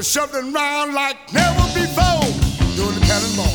was shuffling around like never before, doing the cannonball.